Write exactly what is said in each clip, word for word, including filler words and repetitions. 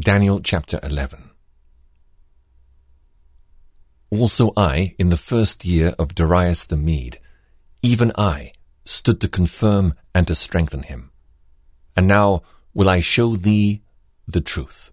Daniel chapter eleven. Also I, in the first year of Darius the Mede, even I, stood to confirm and to strengthen him. And now will I show thee the truth.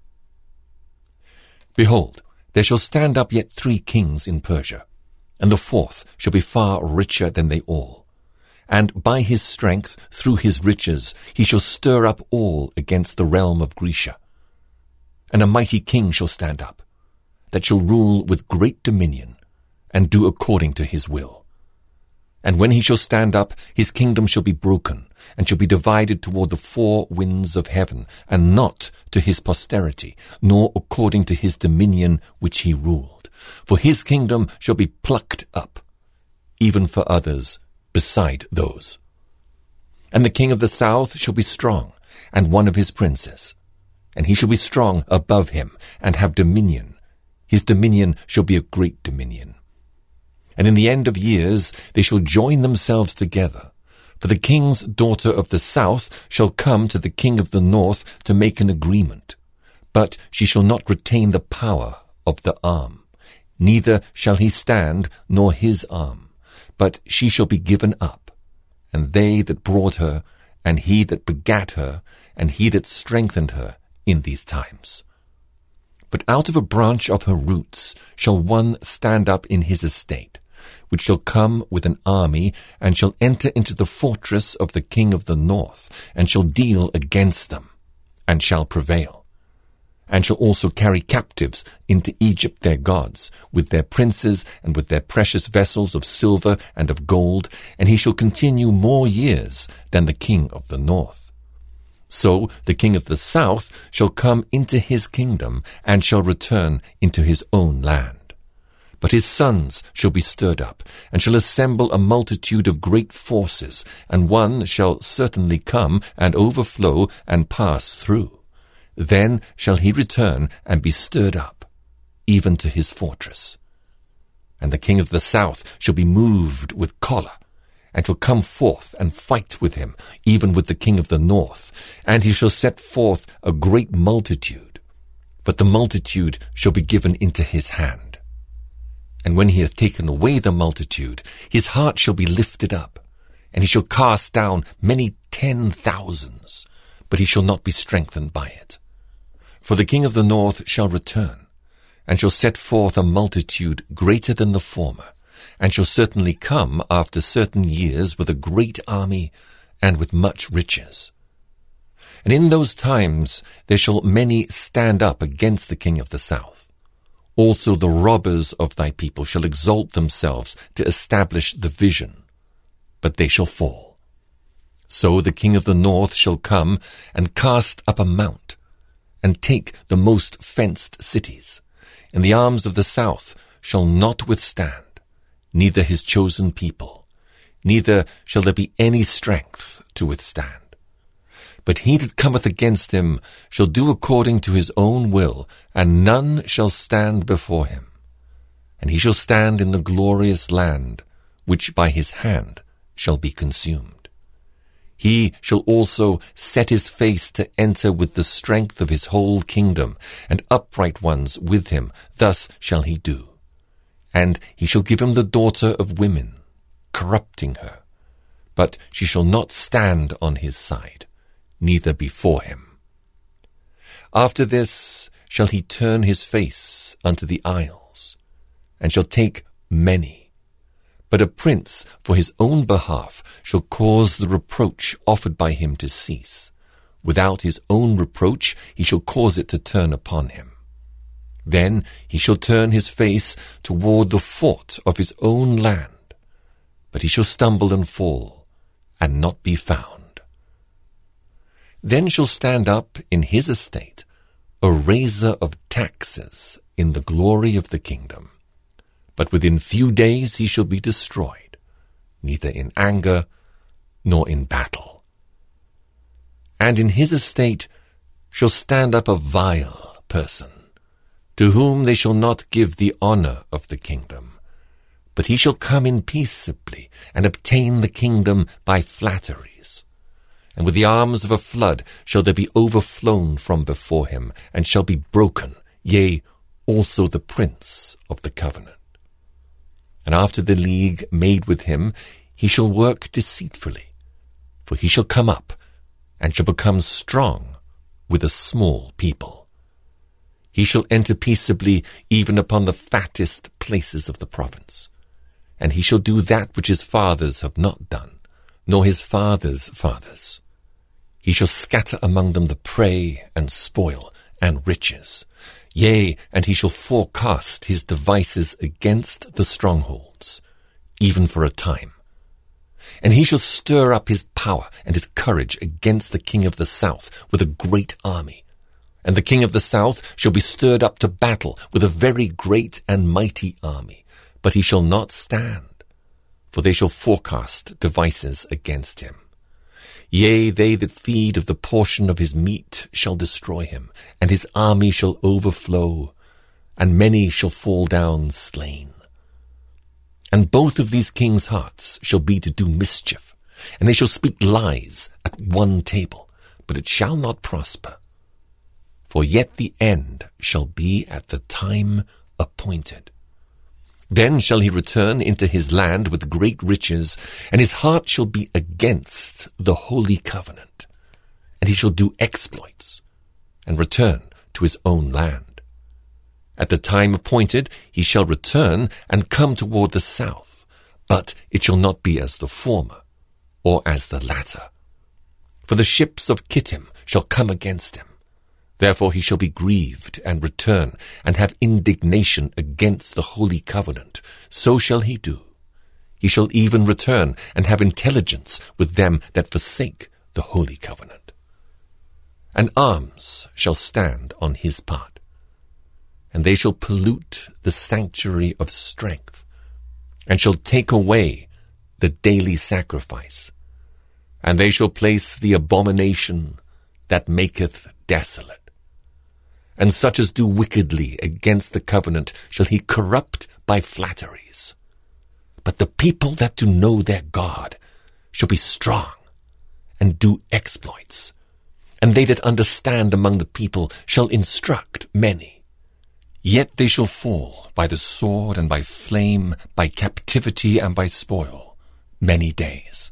Behold, there shall stand up yet three kings in Persia, and the fourth shall be far richer than they all. And by his strength, through his riches, he shall stir up all against the realm of Grecia. And a mighty king shall stand up, that shall rule with great dominion, and do according to his will. And when he shall stand up, his kingdom shall be broken, and shall be divided toward the four winds of heaven, and not to his posterity, nor according to his dominion which he ruled. For his kingdom shall be plucked up, even for others beside those. And the king of the south shall be strong, and one of his princes. And he shall be strong above him, and have dominion. His dominion shall be a great dominion. And in the end of years they shall join themselves together. For the king's daughter of the south shall come to the king of the north to make an agreement. But she shall not retain the power of the arm. Neither shall he stand, nor his arm. But she shall be given up. And they that brought her, and he that begat her, and he that strengthened her, in these times. But out of a branch of her roots shall one stand up in his estate, which shall come with an army, and shall enter into the fortress of the king of the north, and shall deal against them, and shall prevail, and shall also carry captives into Egypt their gods, with their princes, and with their precious vessels of silver and of gold, and he shall continue more years than the king of the north. So the king of the south shall come into his kingdom, and shall return into his own land. But his sons shall be stirred up, and shall assemble a multitude of great forces, and one shall certainly come, and overflow, and pass through. Then shall he return, and be stirred up, even to his fortress. And the king of the south shall be moved with choler, and shall come forth and fight with him, even with the king of the north. And he shall set forth a great multitude, but the multitude shall be given into his hand. And when he hath taken away the multitude, his heart shall be lifted up, and he shall cast down many ten thousands, but he shall not be strengthened by it. For the king of the north shall return, and shall set forth a multitude greater than the former, and shall certainly come after certain years with a great army and with much riches. And in those times there shall many stand up against the king of the south. Also the robbers of thy people shall exalt themselves to establish the vision, but they shall fall. So the king of the north shall come and cast up a mount, and take the most fenced cities, and the arms of the south shall not withstand, neither his chosen people, neither shall there be any strength to withstand. But he that cometh against him shall do according to his own will, and none shall stand before him. And he shall stand in the glorious land, which by his hand shall be consumed. He shall also set his face to enter with the strength of his whole kingdom, and upright ones with him, thus shall he do. And he shall give him the daughter of women, corrupting her. But she shall not stand on his side, neither before him. After this shall he turn his face unto the isles, and shall take many. But a prince for his own behalf shall cause the reproach offered by him to cease. Without his own reproach he shall cause it to turn upon him. Then he shall turn his face toward the fort of his own land, but he shall stumble and fall, and not be found. Then shall stand up in his estate a raiser of taxes in the glory of the kingdom. But within few days he shall be destroyed, neither in anger nor in battle. And in his estate shall stand up a vile person, to whom they shall not give the honor of the kingdom, but he shall come in peaceably, and obtain the kingdom by flatteries. and with the arms of a flood shall they be overflown from before him, and shall be broken, yea, also the prince of the covenant. And after the league made with him, he shall work deceitfully, for he shall come up, and shall become strong with a small people. He shall enter peaceably even upon the fattest places of the province, and he shall do that which his fathers have not done, nor his fathers' fathers. He shall scatter among them the prey and spoil and riches. Yea, and he shall forecast his devices against the strongholds, even for a time. And he shall stir up his power and his courage against the king of the south with a great army. And the king of the south shall be stirred up to battle with a very great and mighty army, but he shall not stand, for they shall forecast devices against him. Yea, they that feed of the portion of his meat shall destroy him, and his army shall overflow, and many shall fall down slain. And both of these kings' hearts shall be to do mischief, and they shall speak lies at one table, but it shall not prosper. For yet the end shall be at the time appointed. Then shall he return into his land with great riches, and his heart shall be against the holy covenant. And he shall do exploits, and return to his own land. At the time appointed he shall return, and come toward the south, but it shall not be as the former, or as the latter. For the ships of Kittim shall come against him. Therefore he shall be grieved, and return, and have indignation against the holy covenant. So shall he do. He shall even return, and have intelligence with them that forsake the holy covenant. And arms shall stand on his part, and they shall pollute the sanctuary of strength, and shall take away the daily sacrifice, and they shall place the abomination that maketh desolate. And such as do wickedly against the covenant shall he corrupt by flatteries. But the people that do know their God shall be strong, and do exploits. And they that understand among the people shall instruct many. Yet they shall fall by the sword, and by flame, by captivity, and by spoil, many days.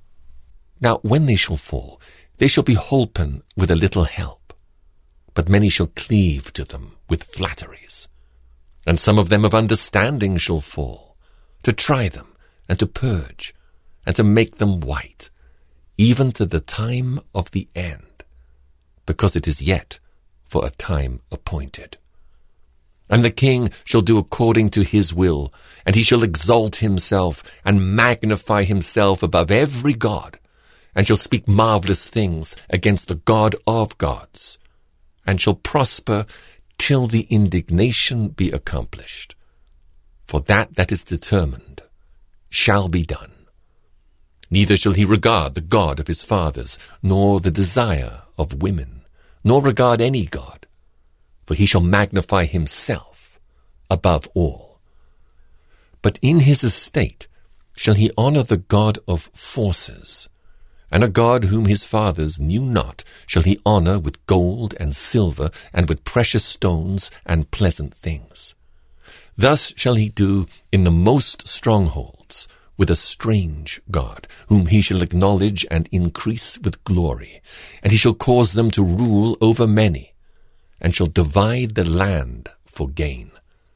Now when they shall fall, they shall be holpen with a little help. But many shall cleave to them with flatteries. And some of them of understanding shall fall, to try them, and to purge, and to make them white, even to the time of the end, because it is yet for a time appointed. And the king shall do according to his will, and he shall exalt himself, and magnify himself above every god, and shall speak marvelous things against the God of gods, and shall prosper till the indignation be accomplished. For that that is determined shall be done. Neither shall he regard the God of his fathers, nor the desire of women, nor regard any god, for he shall magnify himself above all. But in his estate shall he honor the God of forces, and a God whom his fathers knew not shall he honor with gold and silver, and with precious stones and pleasant things. Thus shall he do in the most strongholds with a strange God, whom he shall acknowledge and increase with glory. And he shall cause them to rule over many, and shall divide the land for gain.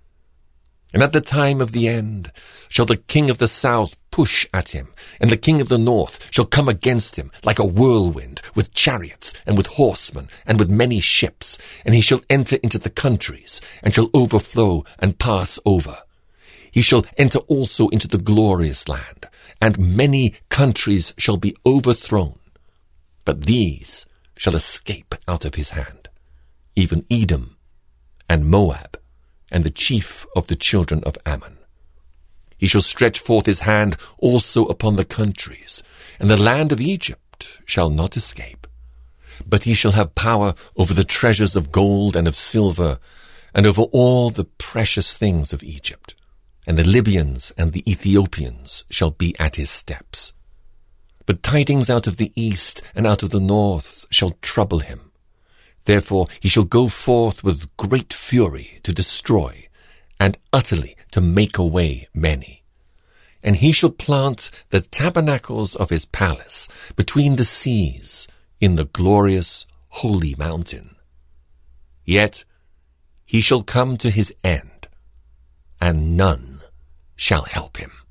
And at the time of the end shall the king of the south push at him, and the king of the north shall come against him like a whirlwind, with chariots, and with horsemen, and with many ships. And he shall enter into the countries, and shall overflow and pass over. He shall enter also into the glorious land, and many countries shall be overthrown. But these shall escape out of his hand, even Edom and Moab, and the chief of the children of Ammon. He shall stretch forth his hand also upon the countries, and the land of Egypt shall not escape. But he shall have power over the treasures of gold and of silver, and over all the precious things of Egypt. And the Libyans and the Ethiopians shall be at his steps. But tidings out of the east and out of the north shall trouble him. Therefore he shall go forth with great fury to destroy, and utterly to make away many. And he shall plant the tabernacles of his palace between the seas in the glorious holy mountain. Yet he shall come to his end, and none shall help him.